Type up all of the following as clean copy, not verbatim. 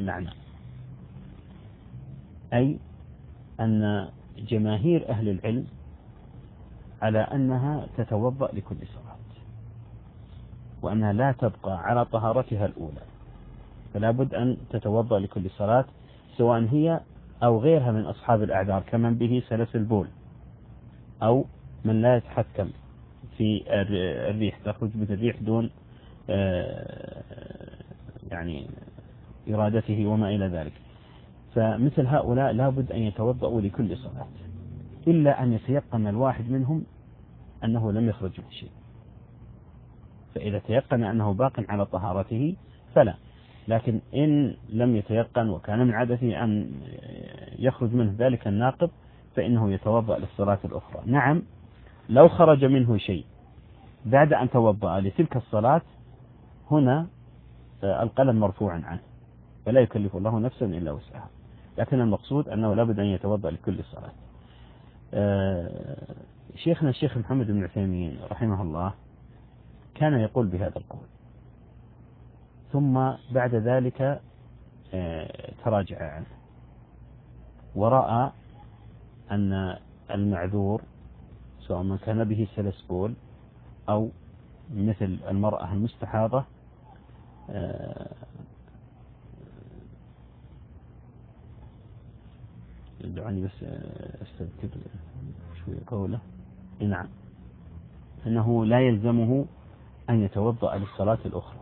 المعنى، أي أن جماهير أهل العلم على أنها تتوضأ لكل صلاة، وأنها لا تبقى على طهارتها الأولى، فلا بد أن تتوضأ لكل صلاة، سواء هي أو غيرها من أصحاب الأعذار، كمن به سلس البول، أو من لا يتحكم في الريح، تخرج به الريح دون يعني إرادته وما إلى ذلك. فمثل هؤلاء لا بد أن يتوضأوا لكل صلاة، إلا أن يتيقن الواحد منهم أنه لم يخرج من شيء، فإذا تيقن أنه باق على طهارته فلا، لكن إن لم يتيقن وكان من عادته أن يخرج منه ذلك الناقض فإنه يتوضأ للصلاة الأخرى. نعم، لو خرج منه شيء بعد أن توضأ لتلك الصلاة هنا القلم مرفوع عنه، فلا يكلف الله نفسا إلا وسعها، لكن المقصود أنه لا بد أن يتوضأ لكل صلاة. شيخنا الشيخ محمد بن عثيمين رحمه الله كان يقول بهذا القول، ثم بعد ذلك تراجع عنه ورأى أن المعذور سواء من كان به سلس بول أو مثل المرأة المستحاضة دعني بس أستذكر شوية قوله. نعم، أنه لا يلزمه أن يتوضأ للصلاة الأخرى،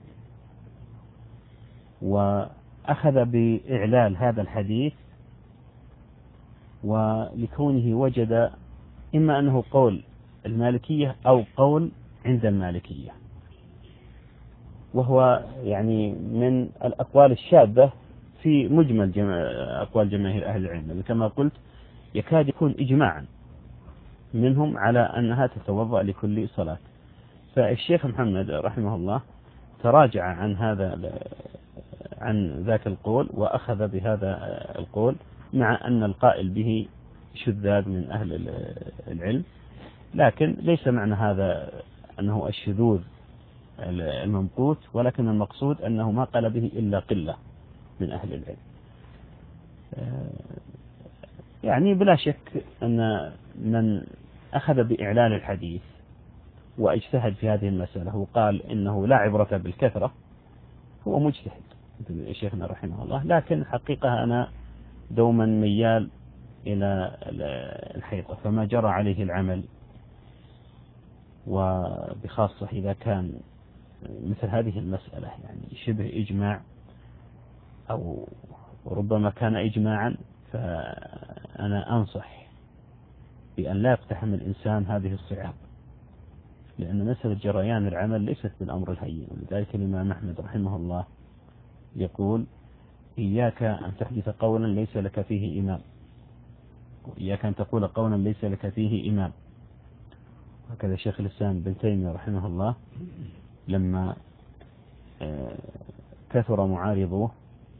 وأخذ بإعلال هذا الحديث ولكونه وجد إما أنه قول المالكية أو قول عند المالكية، وهو يعني من الأقوال الشاذة في مجمل أقوال جماهير أهل العلم، كما قلت يكاد يكون إجماعا منهم على أنها تتوضأ لكل صلاة. فالشيخ محمد رحمه الله تراجع عن ذاك القول وأخذ بهذا القول، مع أن القائل به شذاذ من أهل العلم، لكن ليس معنى هذا أنه الشذوذ الممقوت، ولكن المقصود أنه ما قال به إلا قلة من أهل العلم. يعني بلا شك أن من أخذ بإعلان الحديث واجتهد في هذه المسألة وقال إنه لا عبرة بالكثرة هو مجتهد مثل شيخنا رحمه الله، لكن حقيقة أنا دوما ميال إلى الحيطة، فما جرى عليه العمل، وبخاصة إذا كان مثل هذه المسألة يعني شبه إجماع أو ربما كان إجماعا، فأنا أنصح بأن لا يقتحم الإنسان هذه الصعاب، لأن مسألة جريان العمل ليست بالأمر الهين. ولذلك الإمام أحمد رحمه الله يقول: إياك أن تحدث قولا ليس لك فيه إمام، وإياك أن تقول قولا ليس لك فيه إمام. وهكذا شيخ الإسلام بن تيمية رحمه الله لما كثر معارضوه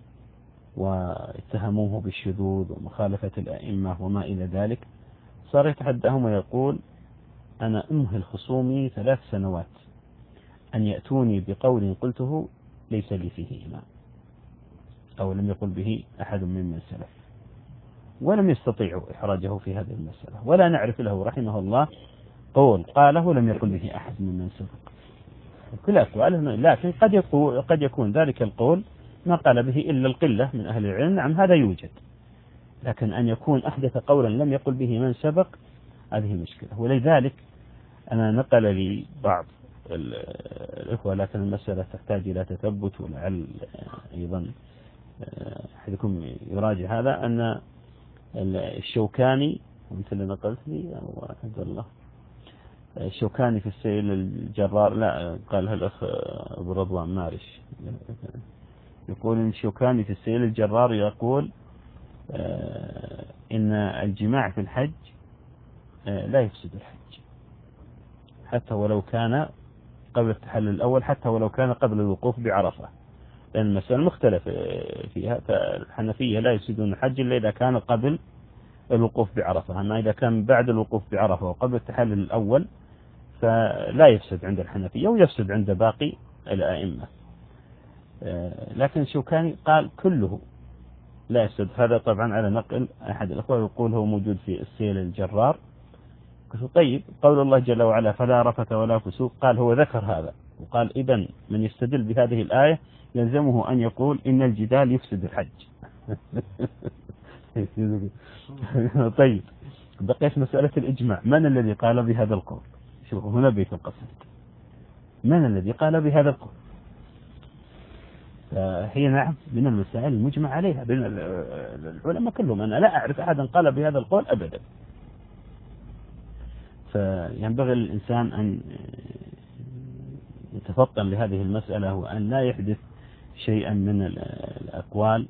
واتهموه بالشذوذ ومخالفة الأئمة وما إلى ذلك، صار يتحداهم ويقول: أنا أمهل خصومي 3 سنوات أن يأتوني بقول قلته ليس لي فيه إمام، أو لم يقل به أحد ممن سلف، ولم يستطيعوا إحراجه في هذه المسألة، ولا نعرف له رحمه الله قول قاله لم يقل به أحد ممن سبق كل أقواله. لكن قد يكون ذلك القول ما قال به إلا القلة من أهل العلم، نعم هذا يوجد، لكن أن يكون أحدث قولا لم يقل به من سبق هذه مشكلة. ولذلك أنا نقل لي بعض الإخوة، لكن المسألة تحتاج إلى تثبت، ولعل أيضا أحدكم يراجع هذا، أن الشوكاني مثل اللي نقلت لي أو عبد الله الشوكاني في السيل الجرار، لا قالها الأخ أبو رضوان مارش، يقول إن الشوكاني في السيل الجرار يقول إن الجماع في الحج لا يفسد الحج حتى ولو كان قبل التحلل الأول، حتى ولو كان قبل الوقوف بعرفة، لأن المسألة مختلف فيها. فالحنفية لا يفسدون الحج إلا إذا كان قبل الوقوف بعرفة، أما إذا كان بعد الوقوف بعرفة وقبل التحلل الأول فلا يفسد عند الحنفية ويفسد عند باقي الأئمة. لكن الشوكاني قال كله لا يفسد. هذا طبعا على نقل أحد الأخوة يقول هو موجود في السيل الجرار. طيب قول الله جل وعلا فلا رفث ولا فسوق، قال هو ذكر هذا وقال إذن من يستدل بهذه الآية يلزمه أن يقول إن الجدال يفسد الحج. طيب بقيت مسألة الإجماع، من الذي قال بهذا القول؟ شوفوا هنا بيت القصد، من الذي قال بهذا القول؟ فهي نعم من المسائل المجمع عليها بين العلماء كلهم، أنا لا أعرف أحدا قال بهذا القول أبدا. فينبغي للإنسان أن يتفطن لهذه المسألة وأن لا يحدث شيئا من الأقوال.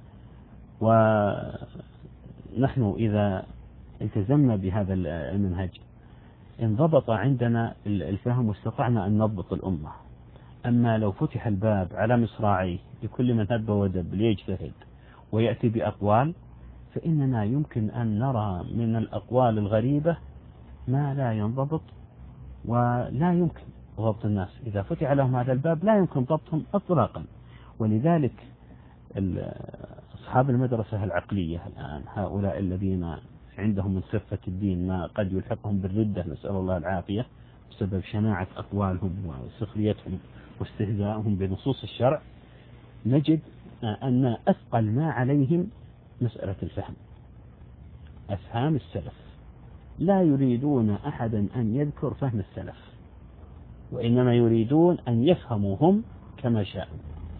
ونحن إذا التزمنا بهذا المنهج انضبط عندنا الفهم واستطعنا أن نضبط الأمة. أما لو فتح الباب على مصراعيه لكل من هب ودب ليجتهد ويأتي بأقوال، فإننا يمكن أن نرى من الأقوال الغريبة ما لا ينضبط ولا يمكن ضبط الناس. إذا فتح لهم هذا الباب لا يمكن ضبطهم إطلاقا. ولذلك أصحاب المدرسة العقلية الآن، هؤلاء الذين عندهم من خفة الدين ما قد يلحقهم بالردة، نسأل الله العافية، بسبب شناعة أقوالهم وسخريتهم واستهزائهم بنصوص الشرع، نجد أن أثقل ما عليهم مسألة الفهم، أفهام السلف. لا يريدون أحدا أن يذكر فهم السلف، وإنما يريدون أن يفهموا هم كما شاءوا.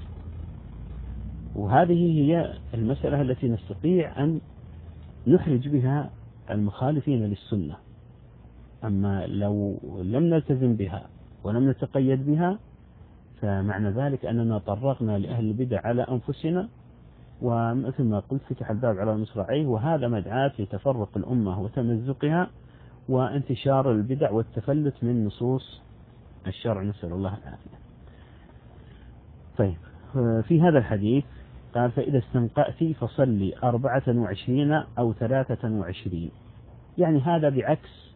وهذه هي المسألة التي نستطيع أن نحرج بها المخالفين للسنة. أما لو لم نلتزم بها ولم نتقيد بها فمعنى ذلك أننا طرقنا لأهل البدع على أنفسنا، ومثل ما قلت فتح الباب على مصراعيه، وهذا مدعاة لتفرق الأمة وتمزقها وانتشار البدع والتفلت من نصوص الشرع، نسأل الله العافية. طيب في هذا الحديث قال فإذا استنقأت فصلي 24 أو 23، يعني هذا بعكس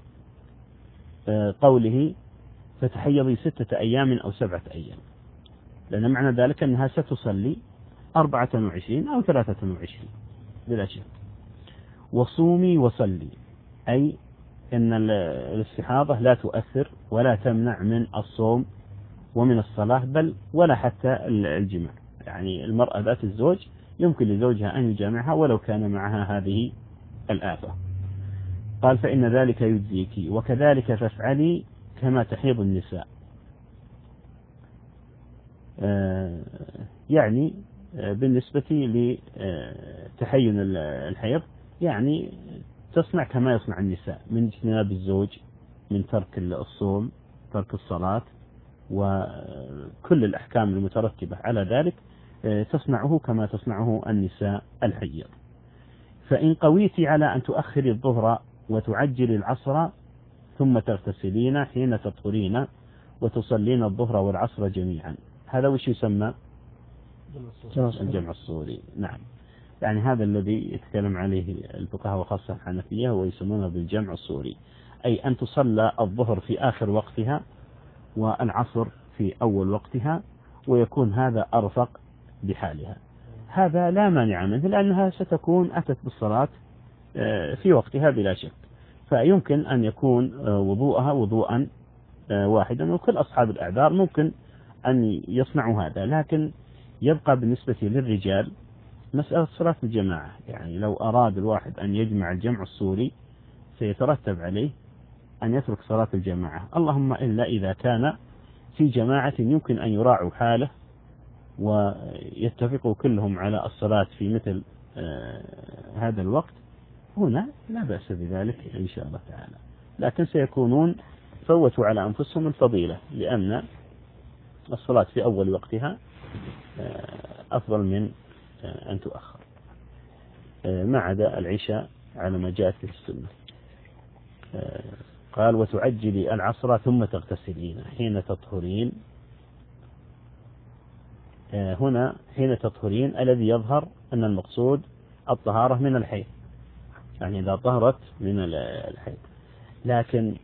قوله فتحيضي 6 أيام أو 7 أيام، لأن معنى ذلك أنها ستصلي 24 أو 23 بلا شك. وصومي وصلي، أي أن الاستحاضة لا تؤثر ولا تمنع من الصوم ومن الصلاة، بل ولا حتى الجماع. يعني المرأة ذات الزوج يمكن لزوجها أن يجامعها ولو كان معها هذه الآفة. قال فإن ذلك يجزيك، وكذلك فافعلي كما تحيض النساء. يعني بالنسبة لتحين الحيض يعني تصنع كما يصنع النساء من اجتناب الزوج، من ترك الصوم، ترك الصلاة، وكل الأحكام المترتبة على ذلك تصنعه كما تصنعه النساء الحيض. فإن قويت على أن تؤخري الظهر وتعجل العصر ثم تغتسلين حين تطهرين وتصلين الظهر والعصر جميعا، هذا وش يسمى؟ الجمع الصوري. نعم، يعني هذا الذي يتكلم عليه الفقهاء وخاصة الحنفية ويسمونه بالجمع الصوري، أي أن تصلى الظهر في آخر وقتها والعصر في أول وقتها، ويكون هذا أرفق بحالها. هذا لا مانع منه لأنها ستكون أتت بالصلاة في وقتها بلا شك، فيمكن أن يكون وضوءها وضوءا واحدا، وكل أصحاب الأعذار ممكن أن يصنعوا هذا. لكن يبقى بالنسبة للرجال مسألة صلاة الجماعة، يعني لو أراد الواحد أن يجمع الجمع الصوري سيترتب عليه أن يترك صلاة الجماعة، اللهم إلا إذا كان في جماعة يمكن أن يراعوا حاله ويتفقوا كلهم على الصلاة في مثل هذا الوقت، هنا لا بأس بذلك إن شاء الله تعالى. لكن سيكونون فوتوا على أنفسهم الفضيلة، لأن الصلاة في أول وقتها أفضل من أن تؤخر، ما عدا العشاء على ما جاءت في السنة. قال وتعجلي العصر ثم تغتسلين حين تطهرين. هنا حين تطهرين الذي يظهر أن المقصود الطهارة من الحيض، يعني إذا طهرت من الحيض. لكن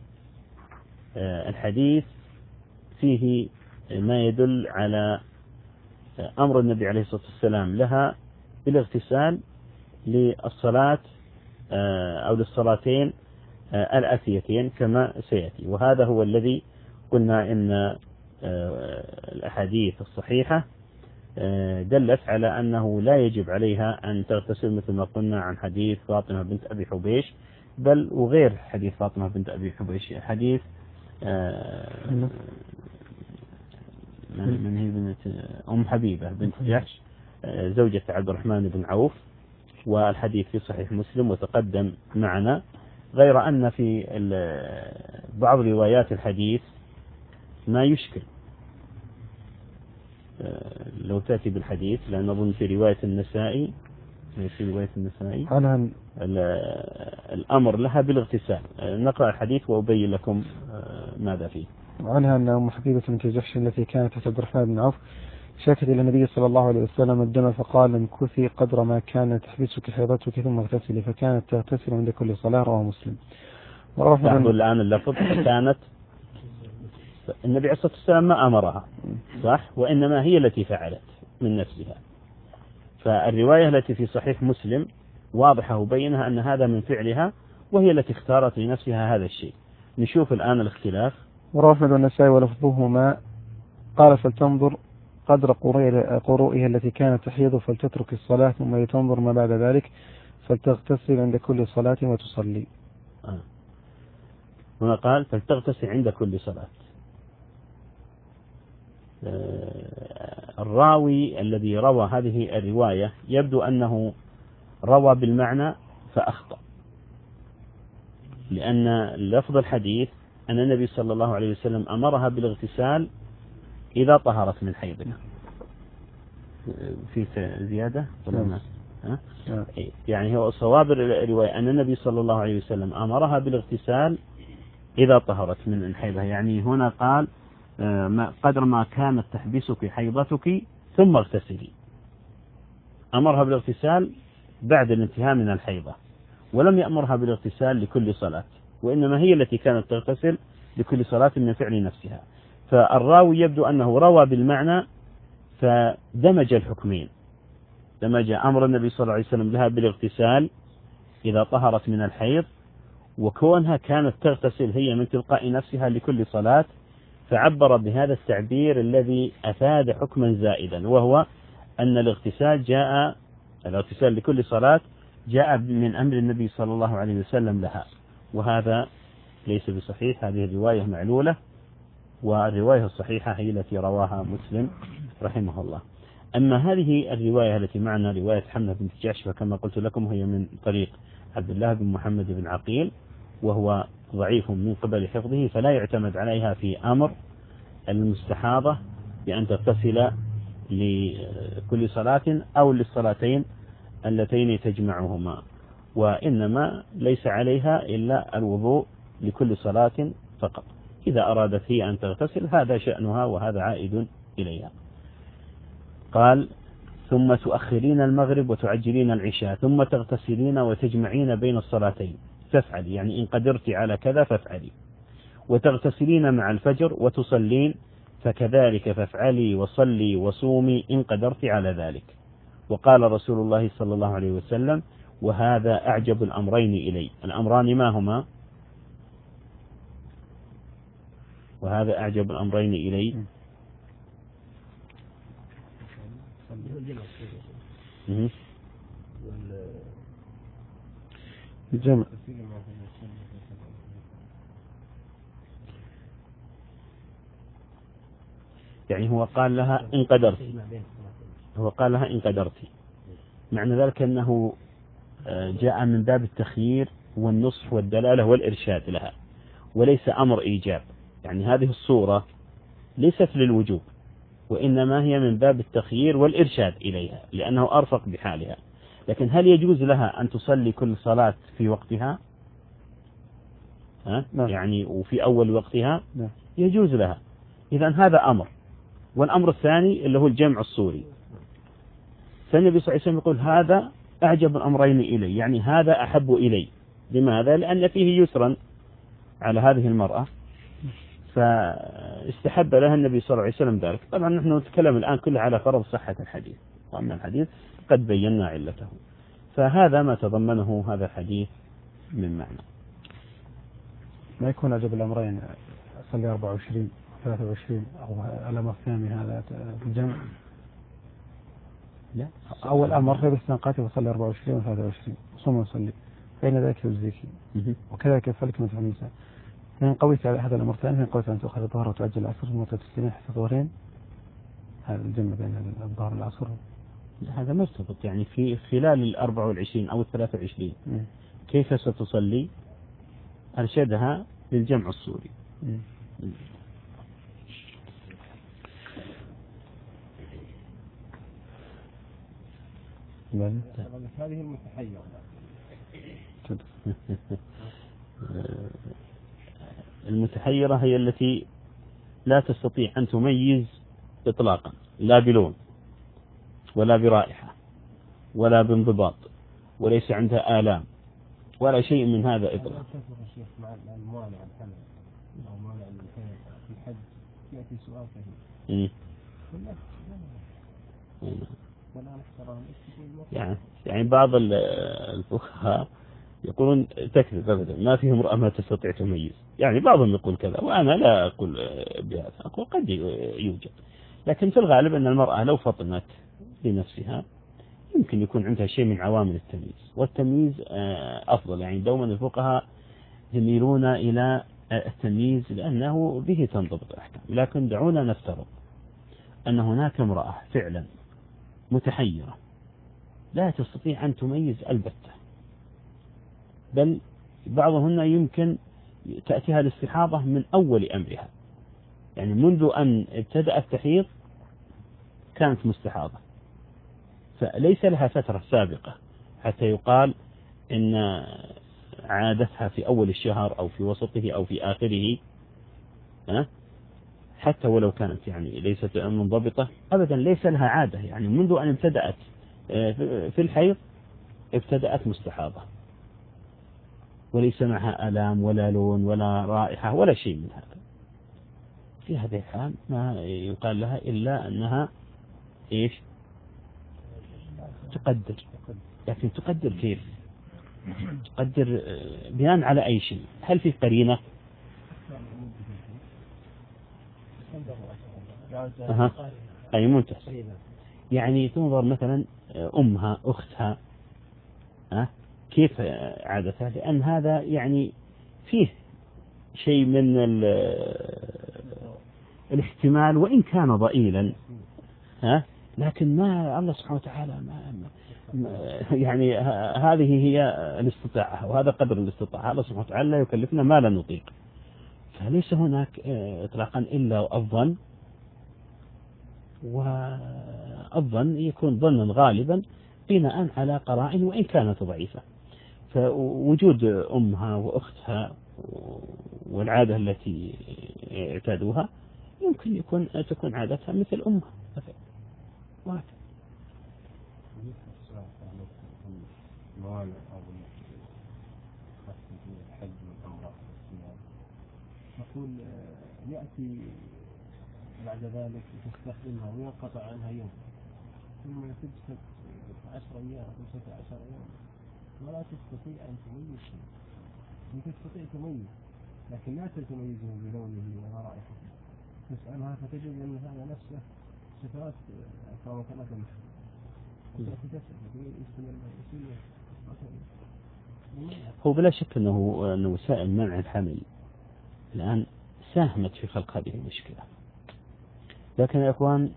الحديث فيه ما يدل على أمر النبي عليه الصلاة والسلام لها بالاغتسال للصلاة أو للصلاتين الآتيتين كما سيأتي. وهذا هو الذي قلنا إن الأحاديث الصحيحة دلت على أنه لا يجب عليها أن تغتسل مثل ما قلنا عن حديث فاطمة بنت أبي حبيش، بل وغير حديث فاطمة بنت أبي حبيش، حديث من هي بنت أم حبيبة بنت جحش زوجة عبد الرحمن بن عوف، والحديث في صحيح مسلم وتقدم معنا، غير أن في بعض روايات الحديث ما يشكل. لو تأتي بالحديث، لأن أظن في رواية النسائي الأمر لها بالاغتسال. نقرأ الحديث وأبين لكم ماذا فيه. عنها أن أم حبيبة بنت جحش التي كانت تحت عبد الرحمن بن عوف شكت إلى النبي صلى الله عليه وسلم الدم فقال امكثي قدر ما كان تحبسك حيضتك ثم اغتسلي، فكانت تغتسل عند كل صلاة. رواه مسلم. لاحظوا الآن اللفظ كانت النبي عليه الصلاة والسلام ما أمرها صح، وإنما هي التي فعلت من نفسها. فالرواية التي في صحيح مسلم واضحة وبينها أن هذا من فعلها، وهي التي اختارت لنفسها هذا الشيء. نشوف الآن الاختلاف. ورواه أحمد والنسائي ولفظهما قال فلتنظر قدر قروئها التي كانت تحيض فلتترك الصلاة ثم لتنظر ما بعد ذلك فلتغتسل عند كل صلاة وتصلي. هنا قال فلتغتسل عند كل صلاة. الراوي الذي روى هذه الرواية يبدو أنه روى بالمعنى فأخطأ، لأن لفظ الحديث أن النبي صلى الله عليه وسلم أمرها بالاغتسال إذا طهرت من حيضها. في زيادة ولا ما؟ يعني هو صواب الرواية أن النبي صلى الله عليه وسلم أمرها بالاغتسال إذا طهرت من حيضها. يعني هنا قال قدر ما كانت تحبسك حيضتك ثم اغتسلي. أمرها بالاغتسال بعد الانتهاء من الحيضة، ولم يأمرها بالاغتسال لكل صلاة، وإنما هي التي كانت تغتسل لكل صلاة من فعل نفسها. فالراوي يبدو أنه روى بالمعنى فدمج الحكمين، دمج أمر النبي صلى الله عليه وسلم لها بالاغتسال إذا طهرت من الحيض، وكونها كانت تغتسل هي من تلقاء نفسها لكل صلاة، فعبر بهذا التعبير الذي أفاد حكما زائدا، وهو أن الاغتسال لكل صلاة جاء من أمر النبي صلى الله عليه وسلم لها، وهذا ليس بصحيح. هذه الرواية معلولة، والرواية الصحيحة هي التي رواها مسلم رحمه الله. أما هذه الرواية التي معنا رواية حمنة بنت جحش، فكما قلت لكم هي من طريق عبد الله بن محمد بن عقيل، وهو ضعيف من قبل حفظه، فلا يعتمد عليها في أمر المستحاضة بأن تغتسل لكل صلاة أو للصلاتين اللتين تجمعهما، وإنما ليس عليها إلا الوضوء لكل صلاة فقط. إذا أرادت هي أن تغتسل هذا شأنها وهذا عائد إليها. قال ثم تؤخرين المغرب وتعجلين العشاء ثم تغتسلين وتجمعين بين الصلاتين فافعلي، يعني إن قدرت على كذا فافعلي، وتغتسلين مع الفجر وتصلين فكذلك فافعلي وصلي وصومي إن قدرت على ذلك. وقال رسول الله صلى الله عليه وسلم وهذا أعجب الأمرين إلي. الأمران ما هما؟ وهذا أعجب الأمرين إلي الجمع. يعني هو قال لها إن قدرت، معنى ذلك أنه جاء من باب التخيير والنصح والدلالة والإرشاد لها، وليس أمر إيجاب. يعني هذه الصورة ليست للوجوب، وإنما هي من باب التخيير والإرشاد إليها، لأنه أرفق بحالها. لكن هل يجوز لها أن تصلي كل صلاة في وقتها؟ يعني وفي أول وقتها يجوز لها. إذن هذا أمر. والأمر الثاني اللي هو الجمع الصوري، فالنبي صلى الله عليه وسلم يقول هذا أعجب الأمرين إلي، يعني هذا أحب إلي. لماذا؟ لأن فيه يسرا على هذه المرأة، فاستحب لها النبي صلى الله عليه وسلم ذلك. طبعا نحن نتكلم الآن كله على فرض صحة الحديث، وأما الحديث قد بينا علته. فهذا ما تضمنه هذا الحديث من معنى. ما يكون أجب الأمرين، أصلي 24 23 أو الأمر الثاني هذا الجمع؟ لا، أول أمر في الاستنقاط وصلي 24 و 23 صوم وصلي فإن ذلك يجزيك، وكذلك فلك مثل النساء. فإن قويت على هذا الأمر الثاني، فإن قويت أن تؤخذ الظهر وتؤجل العصر ثم تسلمين حتى الظهرين، هذا الجمع بين الظهر والعصر. هذا مرتبط يعني في خلال 24 أو 23 كيف ستصلي؟ أرشدها للجمع الصوري. هذه المتحيرة. المتحيرة هي التي لا تستطيع أن تميز إطلاقا، لا بلون ولا برائحة ولا بانضباط، وليس عندها آلام ولا شيء من هذا إطلاقا. مع الموانع الحمل أو موانع في الحج يأتي سؤال كثير. يعني بعض الفقهاء يقولون تكذب أبدا، ما فيه امرأة ما تستطيع تميز. يعني بعضهم يقول كذا، وأنا لا أقول بهذا، أقول قد يوجد، لكن في الغالب أن المرأة لو فطنت لنفسها يمكن يكون عندها شيء من عوامل التمييز، والتمييز أفضل. يعني دوما الفقهاء يميلون إلى التمييز لأنه به تنضبط الأحكام. لكن دعونا نفترض أن هناك امرأة فعلا متحيرة لا تستطيع أن تميز البتة، بل بعضهن يمكن تأتيها الاستحاضة من أول أمرها، يعني منذ أن ابتدأت تحيض كانت مستحاضة، فليس لها فترة سابقة حتى يقال إن عادتها في أول الشهر أو في وسطه أو في آخره، حتى ولو كانت يعني ليست منضبطة أبدا، ليس لها عادة. يعني منذ أن ابتدأت في الحيض ابتدأت مستحاضة، وليس معها آلام ولا لون ولا رائحة ولا شيء من هذا. في هذه الحال ما يقال لها إلا أنها إيش؟ تقدر. لكن تقدر كيف؟ تقدر بناء على أي شيء؟ هل في قرينة؟ أي منتهى. يعني تنظر مثلا أمها أختها كيف عادتها، لأن هذا يعني فيه شيء من الاحتمال وإن كان ضئيلا، لكن ما الله سبحانه وتعالى يعني هذه هي الاستطاعة وهذا قدر الاستطاعة. الله سبحانه وتعالى لا يكلفنا ما لا نطيق، فليس هناك إطلاقا إلا الظن، والظن يكون ظنا غالبا بناء على قرائن وإن كانت ضعيفة. فوجود أمها وأختها والعادة التي اعتادوها يمكن تكون عادتها مثل أمها مثلا. نقول يأتي بعد ذلك تستخدمها وينقطع عنها يوم، ثم تجسد 10 أيام 15 يوم ولا تستطيع أن تميز شيء. أنت تستطيع تميز لكن لا تميزه بلونه ولا رائحته. تسألها فتجد أن هذا نفسه صفات أكرمك الله تمشي وتأتي تسأل هو بلا شك أنه وسائل منع الحمل الآن ساهمت في خلق هذه المشكلة. لكن يا إخوان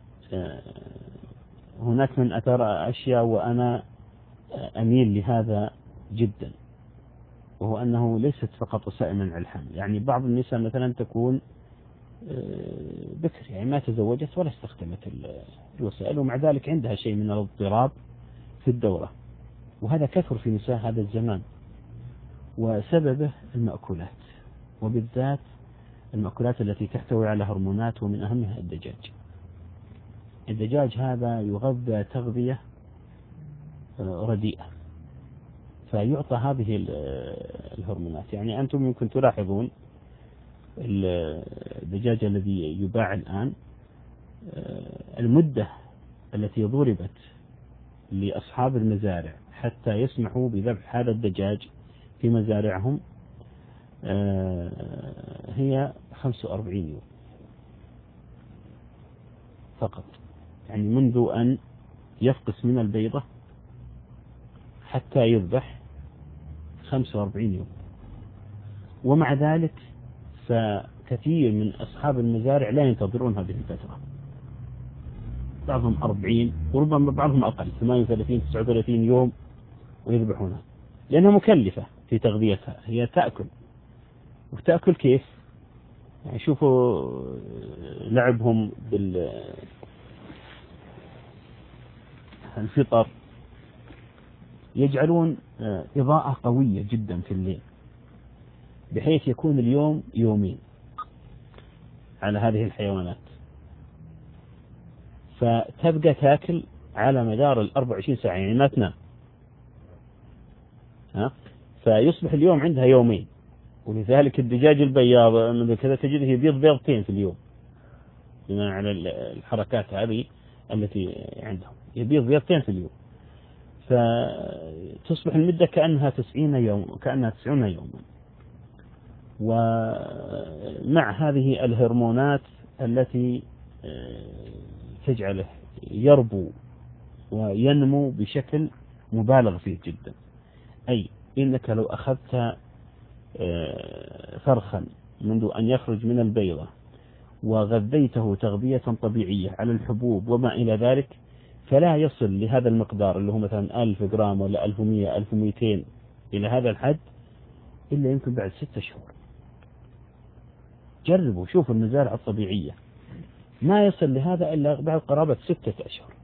هناك من أثر أشياء وأنا أميل لهذا جدا، وهو أنه ليست فقط وسائل منع الحمل. يعني بعض النساء مثلا تكون بكر، يعني ما تزوجت ولا استخدمت الوسائل، ومع ذلك عندها شيء من الاضطراب في الدورة، وهذا كثر في نساء هذا الزمان، وسببه المأكولات، وبالذات المأكولات التي تحتوي على هرمونات، ومن أهمها الدجاج. الدجاج هذا يغذى تغذية رديئة، فيعطى هذه الهرمونات. يعني أنتم يمكن تلاحظون الدجاج الذي يباع الآن المدة التي ضربت لأصحاب المزارع حتى يسمحوا بذبح هذا الدجاج في مزارعهم هي 45 يوم فقط، يعني منذ أن يفقس من البيضة حتى يذبح 45 يوم. ومع ذلك فكثير من أصحاب المزارع لا ينتظرون هذه الفترة، بعضهم 40 وربما بعضهم أقل 38 39 يوم ويذبحونها، لأنها مكلفة في تغذيتها. هي تأكل، وتأكل كيف؟ يعني شوفوا لعبهم بالفطر، يجعلون إضاءة قوية جدا في الليل بحيث يكون اليوم يومين على هذه الحيوانات، فتبقى تاكل على مدار 24 ساعة، يعني ما تنام، فيصبح اليوم عندها يومين. ولذلك الدجاج البياض من كذا تجده يبيض بيضتين في اليوم بناء على الحركات هذه التي عندهم، يبيض بيضتين في اليوم، فتصبح المدة كأنها 90 يوما. ومع هذه الهرمونات التي تجعله يربو وينمو بشكل مبالغ فيه جدا. أي إنك لو أخذت فرخا منذ أن يخرج من البيضة وغذيته تغذية طبيعية على الحبوب وما إلى ذلك، فلا يصل لهذا المقدار اللي هو مثلا 1000 جرام ولا 1100 1200 إلى هذا الحد إلا يمكن بعد 6 شهور. جربوا شوفوا المزارع الطبيعية ما يصل لهذا إلا بعد قرابة 6 أشهر.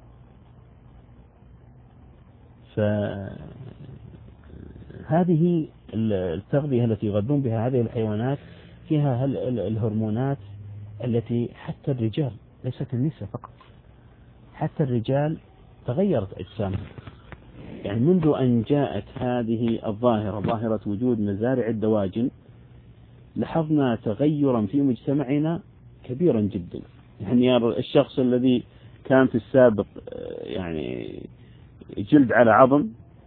فهذه التغذية التي يغذون بها هذه الحيوانات فيها الهرمونات التي حتى الرجال، ليست النساء فقط، حتى الرجال تغيرت أجسامهم. يعني منذ أن جاءت هذه الظاهرة، ظاهرة وجود مزارع الدواجن، لاحظنا تغيرا في مجتمعنا كبيرا جدا. يعني الشخص الذي كان في السابق يعني جلد على عظم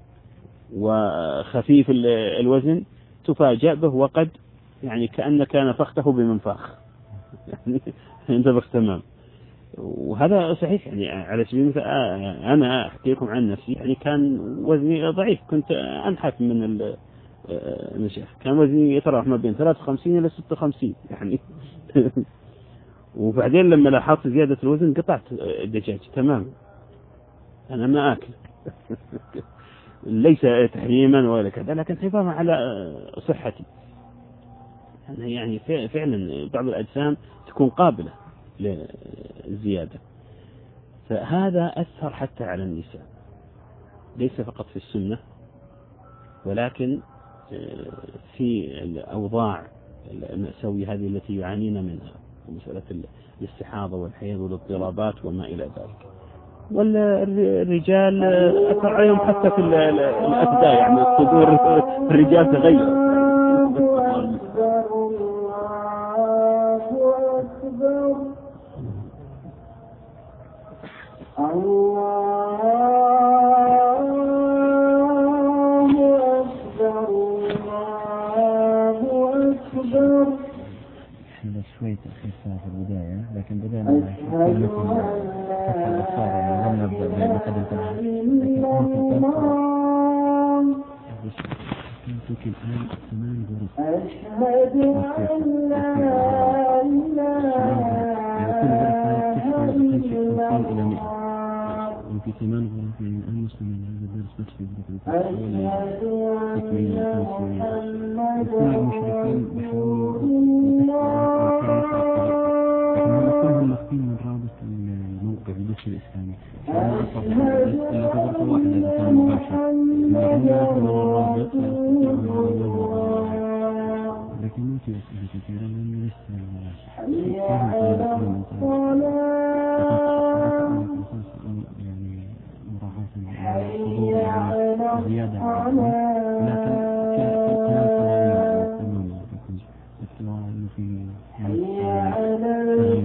وخفيف الوزن، تفاجأ به وقد يعني كأن كان فخته بمنفاخ، يعني ينتبخ تمام. وهذا صحيح. يعني على سبيل المثال أنا أحكي لكم عن نفسي، يعني كان وزني ضعيف، كنت أنحف من المشيخ، كان وزني يتراوح ما بين 53 إلى 56 يعني وبعدين لما لاحظت زيادة الوزن قطعت الدجاج تماما، أنا ما أكل ليس تحريما ولا كذا، لكن حفاظا على صحتي. يعني فعلا بعض الأجسام تكون قابلة للزيادة. فهذا أثر حتى على النساء، ليس فقط في السنة ولكن في الأوضاع المأساوية هذه التي يعانين منها، ومسألة الاستحاضة والحيض والاضطرابات وما إلى ذلك. والرجال أثر عليهم حتى في الأفداء، يعني صدور الرجال تغير. احنا شوي تأخير في البداية، لكن بدأنا نتكلم حتى الأخبار يعني لم نبدأ بقدم تنهي، لكن يمكن الآن 8 غرف. أشهد أن لا إله إلا وفي 8 غرف من الآن مسلمين. هذا الدرس نفسه تكميل وكل المشركين بحاولوا لكن هم كلهم مخفين من رابط الموقع الدش الإسلامي. إلا غرفة واحدة إذا كان مباشر من الرابط، لكن ما في أسئلة كثيرة لأنه لسه يعني مراعاة الحضور زيادة، لكن كلام في حي على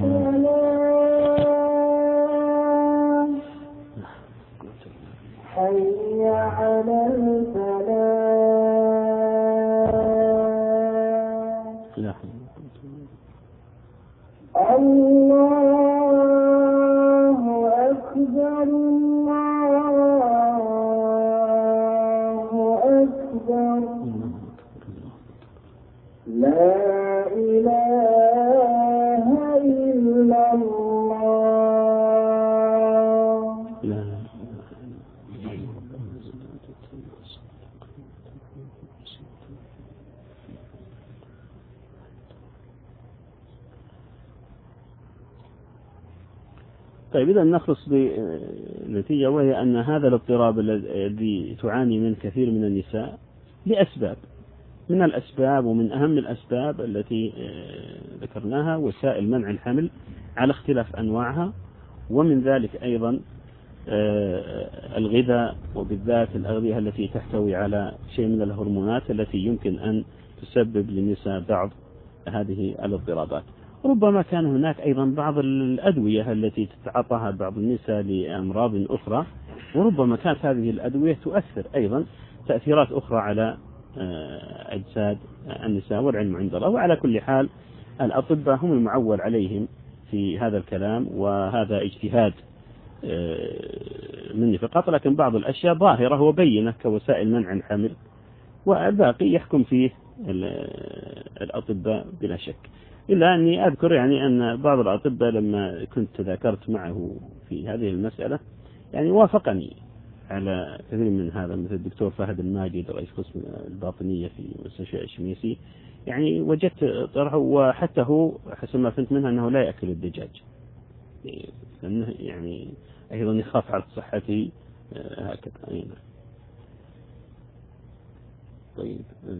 الفلاح الله أكبر الله أكبر لا إله إلا الله. طيب إذا نخلص بنتيجة، وهي أن هذا الاضطراب الذي تعاني من كثير من النساء لأسباب، من الأسباب ومن أهم الأسباب التي ذكرناها وسائل منع الحمل على اختلاف أنواعها، ومن ذلك أيضا الغذاء، وبالذات الأغذية التي تحتوي على شيء من الهرمونات التي يمكن أن تسبب للنساء بعض هذه الاضطرابات. ربما كان هناك أيضا بعض الأدوية التي تتعاطاها بعض النساء لأمراض أخرى، وربما كانت هذه الأدوية تؤثر أيضا تأثيرات أخرى على أجساد النساء، والعلم عند الله. وعلى كل حال الأطباء هم المعول عليهم في هذا الكلام، وهذا اجتهاد مني فقط، لكن بعض الأشياء ظاهرة وبينة كوسائل منع الحمل، والباقي يحكم فيه الأطباء بلا شك. إلا أني أذكر يعني أن بعض الأطباء لما كنت تذاكرت معه في هذه المسألة يعني وافقني على كثير من هذا، مثل الدكتور فهد الماجد رئيس قسم الباطنية في مستشفى الشميسي، يعني وجدت طرحه، وحتى هو حسب ما فهمت منها أنه لا يأكل الدجاج، يعني أيضا يخاف على صحته هكذا. طيب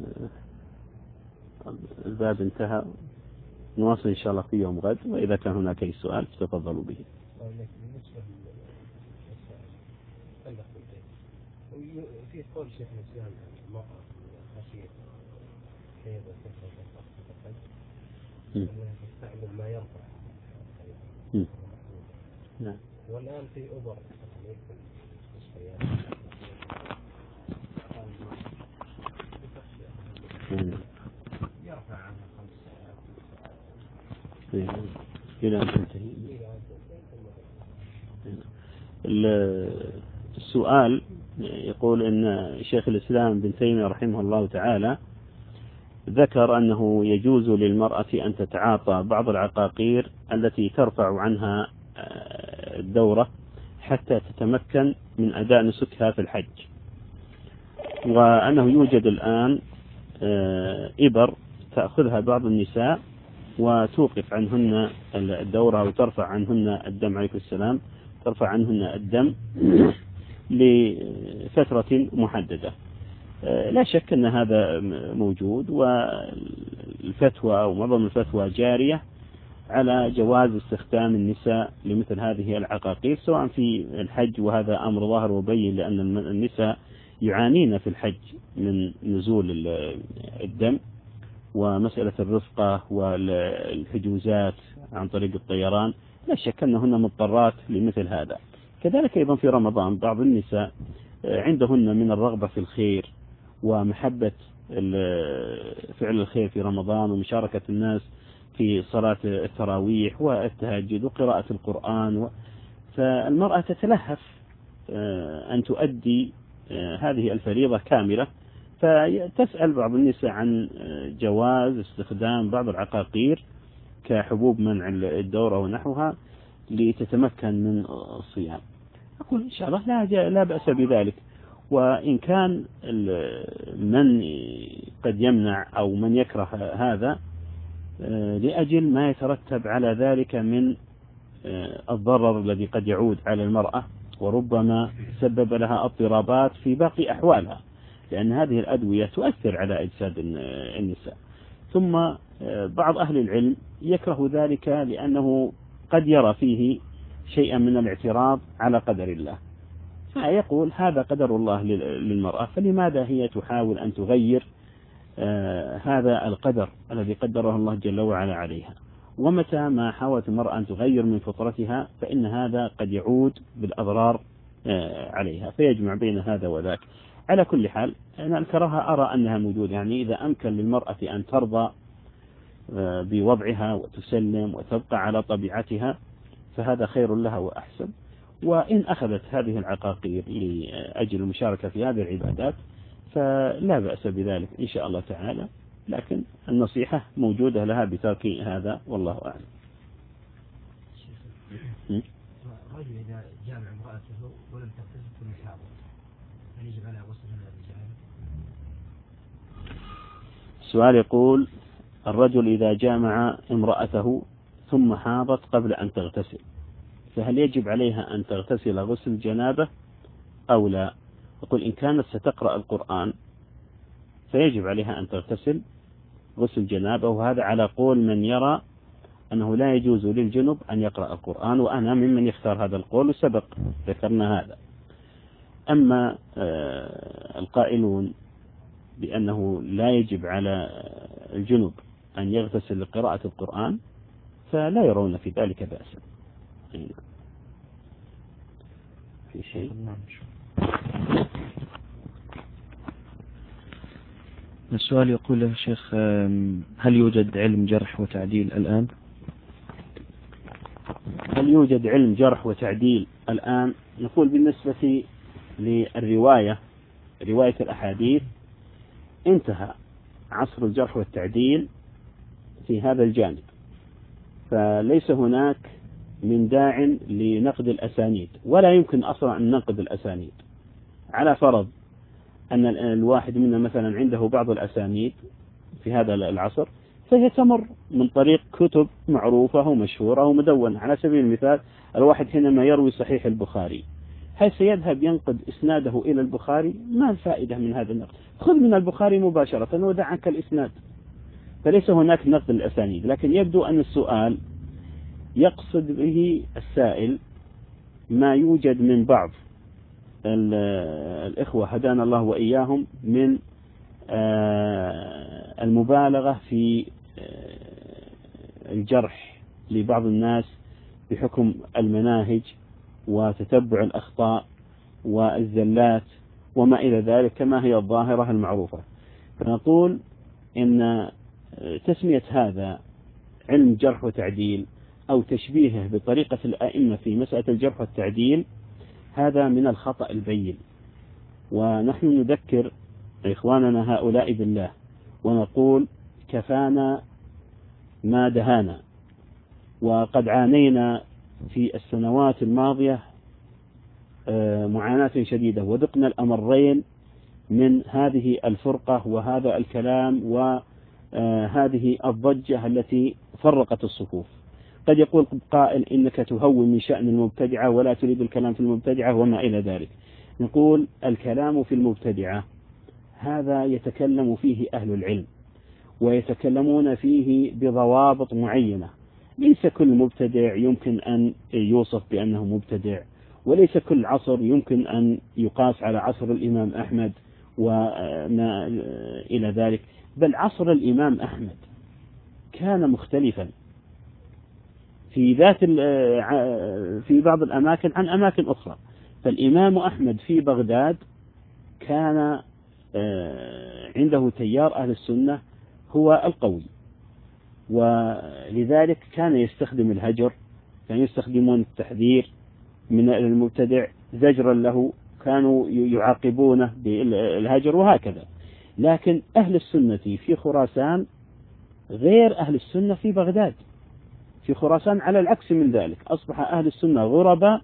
الباب انتهى، نواصل إن شاء الله في يوم غد، وإذا كان هناك أي سؤال فتفضلوا به. في قول شيخ الإسلام المرأة خشية حيض تستعمل ما يرفع. نعم. والآن في أبر يرفع عنها 5 ساعات إلى أن تنتهي. السؤال يقول إن شيخ الإسلام ابن تيمية رحمه الله تعالى ذكر أنه يجوز للمرأة أن تتعاطى بعض العقاقير التي ترفع عنها الدورة حتى تتمكن من أداء نسكها في الحج، وأنه يوجد الآن إبر تأخذها بعض النساء وتوقف عنهن الدورة وترفع عنهن الدم، عليكم السلام، ترفع عنهن الدم لفترة محددة. لا شك أن هذا موجود، والفتوى أو معظم الفتوى جارية على جواز استخدام النساء لمثل هذه العقاقير سواء في الحج، وهذا أمر ظاهر وبين، لأن النساء يعانين في الحج من نزول الدم، ومسألة الرفقة والحجوزات عن طريق الطيران لا شك أنهن مضطرات لمثل هذا. كذلك أيضا في رمضان بعض النساء عندهن من الرغبة في الخير ومحبة فعل الخير في رمضان ومشاركة الناس في صلاة التراويح والتهجد وقراءة القرآن، فالمرأة تتلهف أن تؤدي هذه الفريضة كاملة، فتسأل بعض النساء عن جواز استخدام بعض العقاقير كحبوب منع الدورة ونحوها لتتمكن من الصيام. أقول إن شاء الله لا بأس بذلك، وإن كان من قد يمنع أو من يكره هذا لأجل ما يترتب على ذلك من الضرر الذي قد يعود على المرأة، وربما سبب لها اضطرابات في باقي أحوالها، لأن هذه الأدوية تؤثر على أجساد النساء. ثم بعض أهل العلم يكره ذلك لأنه قد يرى فيه شيئا من الاعتراض على قدر الله، فيقول هذا قدر الله للمرأة، فلماذا هي تحاول أن تغير هذا القدر الذي قدره الله جل وعلا عليها. ومتى ما حاولت المرأة أن تغير من فطرتها فإن هذا قد يعود بالأضرار عليها، فيجمع بين هذا وذاك. على كل حال أنا الكراهة أرى أنها موجودة، يعني إذا أمكن للمرأة أن ترضى بوضعها وتسلم وتبقى على طبيعتها فهذا خير لها وأحسن. وإن أخذت هذه العقاقير لأجل المشاركة في هذه العبادات فلا بأس بذلك إن شاء الله تعالى، لكن النصيحة موجودة لها بترك هذا والله أعلم. رجل إذا جامع امرأته ولم تغتسل ثم حاضت هل يجب على غسل من الرجال؟ السؤال يقول: الرجل إذا جامع امرأته ثم حاضت قبل أن تغتسل فهل يجب عليها أن تغتسل غسل جنابة أو لا؟ يقول: إن كانت ستقرأ القرآن فيجب عليها أن تغتسل غسل جنابة، وهذا على قول من يرى أنه لا يجوز للجنب أن يقرأ القرآن، وأنا ممن يختار هذا القول وسبق ذكرنا هذا. أما القائلون بأنه لا يجب على الجنب أن يغتسل لقراءة القرآن فلا يرون في ذلك بأسا. في شيء؟ السؤال يقول له شيخ: هل يوجد علم جرح وتعديل الآن؟ هل يوجد علم جرح وتعديل الآن؟ نقول بالنسبة للرواية، رواية الأحاديث، انتهى عصر الجرح والتعديل في هذا الجانب، فليس هناك من داع لنقد الأسانيد، ولا يمكن أصلا أن ننقد الأسانيد. على فرض أن الواحد منا مثلا عنده بعض الأسانيد في هذا العصر فهي تمر من طريق كتب معروفة ومشهورة ومدونة. على سبيل المثال الواحد حينما يروي صحيح البخاري هل سيذهب ينقد إسناده إلى البخاري؟ ما الفائدة من هذا النقد؟ خذ من البخاري مباشرة ودع عنك الإسناد. فليس هناك نقد الأسانيد، لكن يبدو أن السؤال يقصد به السائل ما يوجد من بعض الإخوة هدانا الله وإياهم من المبالغة في الجرح لبعض الناس بحكم المناهج وتتبع الأخطاء والزلات وما إلى ذلك كما هي الظاهرة المعروفة. فنقول إن تسمية هذا علم جرح وتعديل أو تشبيهه بطريقة الأئمة في مسألة الجرح والتعديل هذا من الخطأ البين. ونحن نذكر إخواننا هؤلاء بالله ونقول: كفانا ما دهانا، وقد عانينا في السنوات الماضية معاناة شديدة، وذقنا الأمرين من هذه الفرقة وهذا الكلام وهذه الضجة التي فرقت الصفوف. قد يقول قائل: إنك تهون من شأن المبتدعة ولا تريد الكلام في المبتدعة وما إلى ذلك. نقول: الكلام في المبتدعة هذا يتكلم فيه أهل العلم ويتكلمون فيه بضوابط معينة. ليس كل مبتدع يمكن أن يوصف بأنه مبتدع، وليس كل عصر يمكن أن يقاس على عصر الإمام أحمد وما إلى ذلك، بل عصر الإمام أحمد كان مختلفا في بعض الأماكن عن أماكن أخرى. فالإمام أحمد في بغداد كان عنده تيار أهل السنة هو القوي، ولذلك كان يستخدم الهجر، كان يستخدمون التحذير من المبتدع زجرا له، كانوا يعاقبونه بالهجر وهكذا. لكن أهل السنة في خراسان غير أهل السنة في بغداد. في خراسان على العكس من ذلك، أصبح أهل السنة غرباء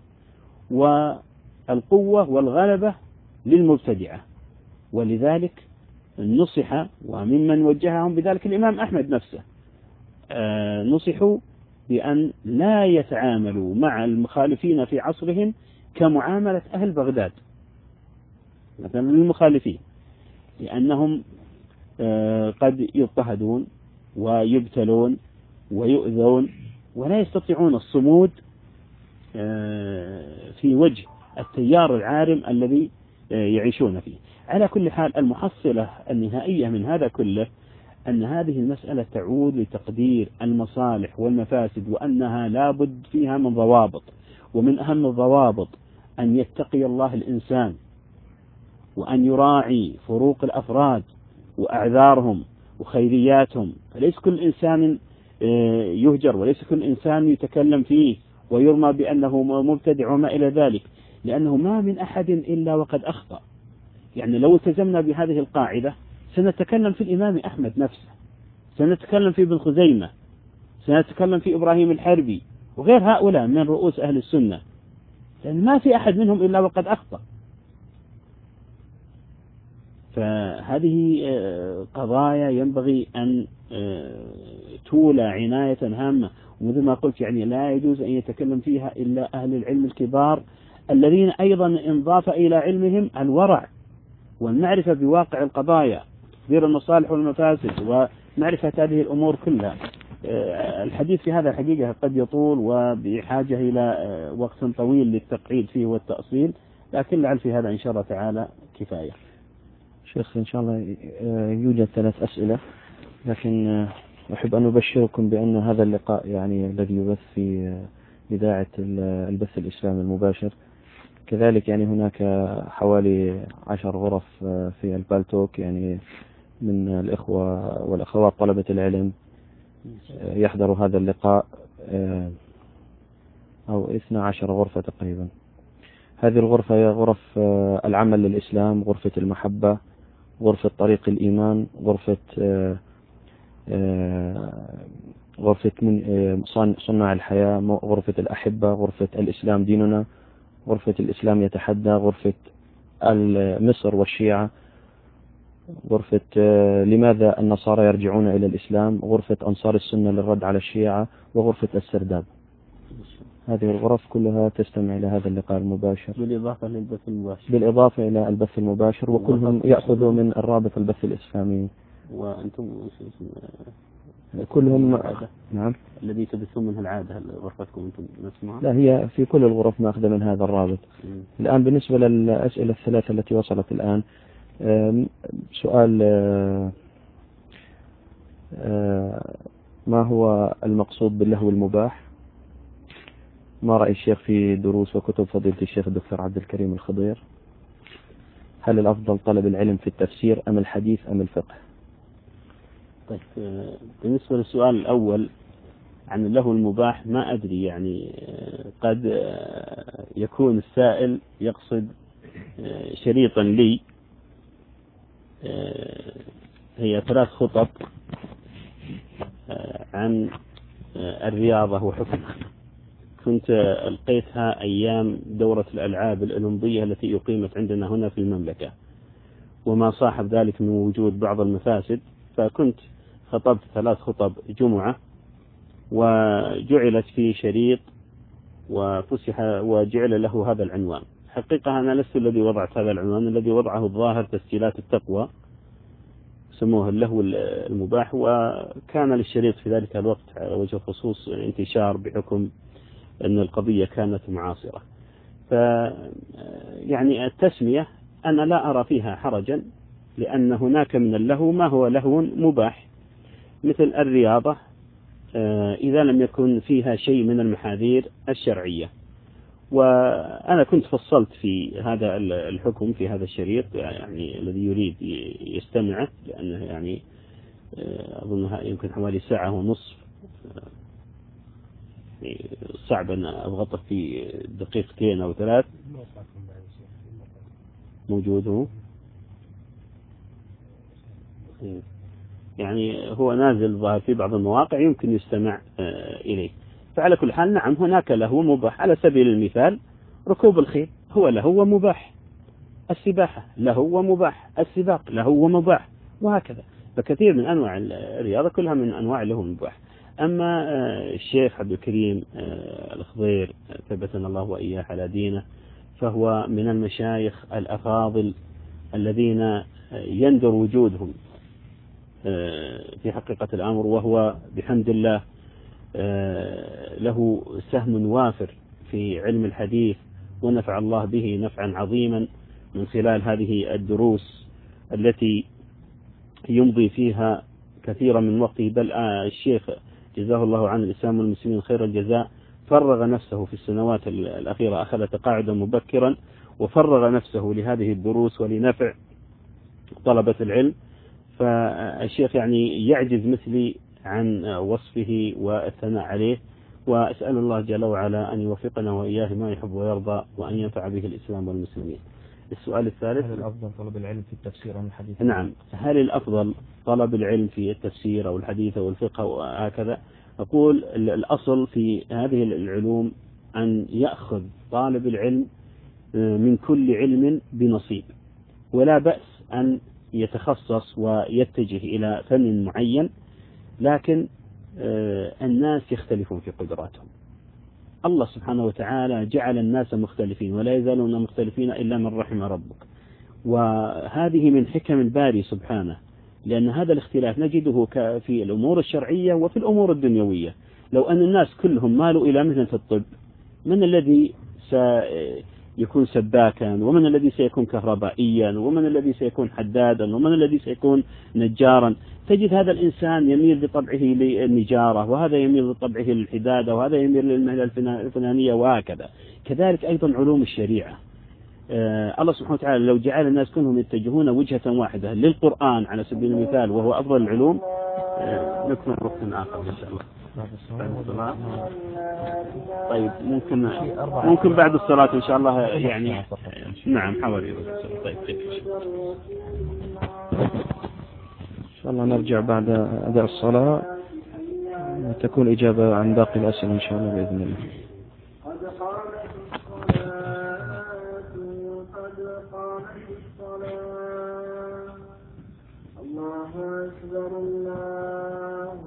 والقوة والغلبة للمبتدعة، ولذلك نصح وممن وجههم بذلك الإمام أحمد نفسه، نصحوا بأن لا يتعاملوا مع المخالفين في عصرهم كمعاملة أهل بغداد مثلا المخالفين، لأنهم قد يضطهدون ويبتلون ويؤذون ولا يستطيعون الصمود في وجه التيار العارم الذي يعيشون فيه. على كل حال المحصلة النهائية من هذا كله أن هذه المسألة تعود لتقدير المصالح والمفاسد، وأنها لابد فيها من ضوابط، ومن أهم الضوابط أن يتقي الله الإنسان، وأن يراعي فروق الأفراد وأعذارهم وخيرياتهم، فليس كل إنسان يهجر، وليس كل إنسان يتكلم فيه ويرمى بأنه مبتدع وما إلى ذلك، لأنه ما من أحد إلا وقد أخطأ. يعني لو التزمنا بهذه القاعدة سنتكلم في الإمام أحمد نفسه، سنتكلم في ابن خزيمة، سنتكلم في إبراهيم الحربي وغير هؤلاء من رؤوس أهل السنة، لأن ما في أحد منهم إلا وقد أخطأ. فهذه قضايا ينبغي أن تولى عناية هامة، ومثل ما قلت يعني لا يجوز أن يتكلم فيها إلا أهل العلم الكبار، الذين أيضا انضاف إلى علمهم الورع والمعرفة بواقع القضايا، تقدير المصالح والمفاسد، ومعرفة هذه الأمور كلها. الحديث في هذا الحقيقة قد يطول وبحاجة إلى وقت طويل للتقعيد فيه والتأصيل، لكن لعل في هذا إن شاء الله تعالى كفاية. شيخ إن شاء الله يوجد 3 أسئلة، لكن أحب أن أبشركم بأن هذا اللقاء يعني الذي يبث في إذاعة البث الإسلامي المباشر، كذلك يعني هناك حوالي 10 غرف في البالتوك يعني من الإخوة والأخوات طلبة العلم يحضروا هذا اللقاء، أو 12 غرفة تقريبا. هذه الغرفة هي غرف العمل للإسلام، غرفة المحبة، غرفة طريق الإيمان، غرفة صناع الحياة، غرفة الأحبة، غرفة الإسلام ديننا، غرفة الإسلام يتحدى، غرفة مصر والشيعة، غرفة لماذا النصارى يرجعون إلى الإسلام، غرفة أنصار السنة للرد على الشيعة، وغرفة السرداب. هذه الغرف كلها تستمع إلى هذا اللقاء المباشر بالإضافة للبث المباشر، بالإضافة إلى البث المباشر، وكلهم يأخذوا من الرابط البث الإسلامي. وأنتم كلهم نعم الذي تبثون منها العادة غرفتكم أنتم نسمعها؟ لا، هي في كل الغرف مأخذة من هذا الرابط. الآن بالنسبة للأسئلة الثلاثة التي وصلت الآن، سؤال ما هو المقصود باللهو المباح؟ ما رأي الشيخ في دروس وكتب فضيلة الشيخ الدكتور عبد الكريم الخضير؟ هل الأفضل طلب العلم في التفسير أم الحديث أم الفقه؟ طيب، بالنسبة للسؤال الأول عن اللهو المباح، ما أدري يعني قد يكون السائل يقصد شريطا لي هي 3 خطب عن الرياضة وحكمها، كنت ألقيتها أيام دورة الألعاب الأولمبية التي أقيمت عندنا هنا في المملكة، وما صاحب ذلك من وجود بعض المفاسد، فكنت خطبت 3 خطب جمعة وجعلت في شريط وفسح وجعل له هذا العنوان. حقيقة أنا لست الذي وضعت هذا العنوان، الذي وضعه الظاهر تسجيلات التقوى، سموه اللهو المباح، وكان للشريط في ذلك الوقت على وجه الخصوص انتشار بحكم أن القضية كانت معاصرة. يعني التسمية أنا لا أرى فيها حرجا، لأن هناك من اللهو ما هو لهو مباح مثل الرياضة إذا لم يكن فيها شيء من المحاذير الشرعية. وأنا كنت فصلت في هذا الحكم في هذا الشريط، يعني الذي يريد يستمعه، لأنه يعني أظنها يمكن حوالي 1.5 ساعة، صعب أن أضغطه في 2 أو 3 دقائق. موجود هو، يعني هو نازل ظاهر في بعض المواقع يمكن يستمع إليه. فعلى كل حال نعم هناك لهو مباح. على سبيل المثال ركوب الخيل هو لهو مباح، السباحة لهو مباح، السباق لهو مباح، وهكذا. فكثير من أنواع الرياضة كلها من أنواع لهو مباح. أما الشيخ عبد الكريم الخضير ثبتنا الله وإياه على دينه، فهو من المشايخ الأفاضل الذين يندر وجودهم في حقيقة الأمر، وهو بحمد الله له سهم وافر في علم الحديث، ونفع الله به نفعا عظيما، من خلال هذه الدروس التي يمضي فيها كثيرا من وقته، بل الشيخ جزاه الله عن الإسلام والمسلمين خير الجزاء فرغ نفسه في السنوات الأخيرة، أخذ تقاعدا مبكرا وفرغ نفسه لهذه الدروس ولنفع طلبة العلم. فالشيخ يعني يعجز مثلي عن وصفه والثناء عليه، وأسأل الله جل وعلا أن يوفقنا وإياه ما يحب ويرضى، وأن ينفع به الإسلام والمسلمين. السؤال الثالث: هل الأفضل طلب العلم في التفسير أم الحديث؟ نعم، هل الأفضل طلب العلم في التفسير أو الحديث أو الفقه وهكذا؟ أقول الأصل في هذه العلوم أن يأخذ طالب العلم من كل علم بنصيب، ولا بأس أن يتخصص ويتجه إلى فن معين، لكن الناس يختلفون في قدراتهم. الله سبحانه وتعالى جعل الناس مختلفين، ولا يزالون مختلفين إلا من رحم ربك، وهذه من حكم الباري سبحانه، لأن هذا الاختلاف نجده في الأمور الشرعية وفي الأمور الدنيوية. لو أن الناس كلهم مالوا إلى مثل في الطب، من الذي سيكون سباكا، ومن الذي سيكون كهربائيا، ومن الذي سيكون حدادا، ومن الذي سيكون نجارا؟ تجد هذا الإنسان يميل بطبعه للنجارة، وهذا يميل بطبعه للحدادة، وهذا يميل للمهنة الفلانية، وهكذا. كذلك أيضا علوم الشريعة، الله سبحانه وتعالى لو جعل الناس كلهم يتجهون وجهة واحدة للقرآن على سبيل المثال، وهو أفضل العلوم، نكمل وقت آخر إن شاء الله. طيب ممكن بعد الصلاة إن شاء الله يعني. نعم حوالي. طيب إن شاء الله نرجع بعد أداء الصلاة، تكون إجابة عن باقي الأسئلة إن شاء الله بإذن الله. الله أكبر الله